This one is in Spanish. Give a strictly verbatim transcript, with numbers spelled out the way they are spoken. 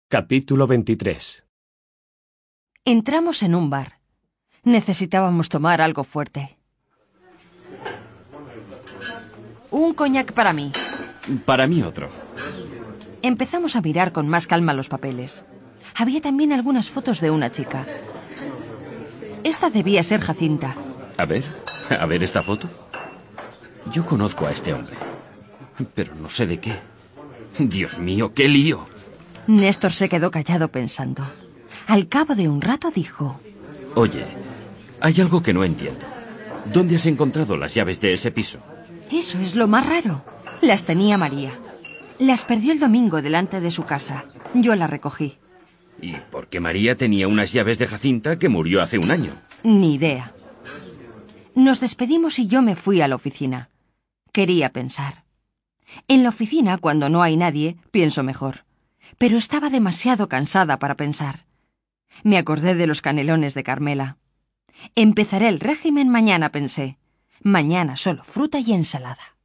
Capítulo veintitrés. Entramos en un bar. Necesitábamos tomar algo fuerte. Un coñac para mí. Para mí otro. Empezamos a mirar con más calma los papeles. Había también algunas fotos de una chica. Esta debía ser Jacinta. A ver, a ver esta foto. Yo conozco a este hombre, pero no sé de qué. Dios mío, qué lío. Néstor se quedó callado pensando. Al cabo de un rato dijo: Oye, hay algo que no entiendo. ¿Dónde has encontrado las llaves de ese piso? Eso es lo más raro. Las tenía María. Las perdió el domingo delante de su casa. Yo las recogí. ¿Y por qué María tenía unas llaves de Jacinta que murió hace un año? Ni idea. Nos despedimos y yo me fui a la oficina. Quería pensar. En la oficina, cuando no hay nadie, pienso mejor. Pero estaba demasiado cansada para pensar. Me acordé de los canelones de Carmela. Empezaré el régimen mañana, pensé. Mañana solo fruta y ensalada.